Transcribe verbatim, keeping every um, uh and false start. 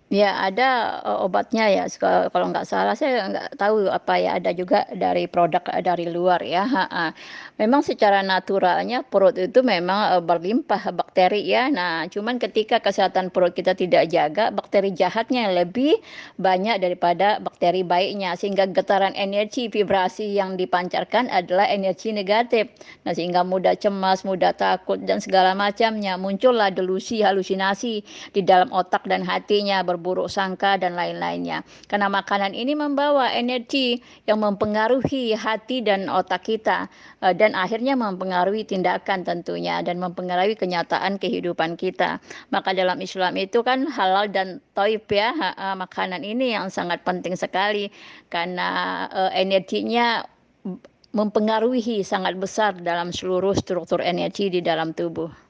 Ya ada, eee, obatnya ya seka kalau nggak salah saya nggak tahu apa ya, ada juga dari produk, eee, dari luar ya heeh. Memang secara naturalnya perut itu memang, eee, berlimpah bakteri ya. Nah, cuman ketika kesehatan perut kita tidak jaga, bakteri jahatnya lebih banyak daripada bakteri baiknya, sehingga getaran energi, vibrasi yang dipancarkan adalah energi negatif. Nah, sehingga mudah cemas, mudah takut, dan segala macamnya. Muncullah delusi, halusinasi di dalam otak dan hatinya, berburuk sangka dan lain-lainnya. Karena makanan ini membawa energi yang mempengaruhi hati dan otak kita, eee, dan akhirnya mempengaruhi tindakan tentunya dan mempengaruhi kenyataan kehidupan kita. Maka dalam Islam itu kan halal dan thayyib ya heeh, makanan ini yang sangat penting sekali karena, eee, energinya b mempengaruhi sangat besar dalam seluruh struktur energi di dalam tubuh.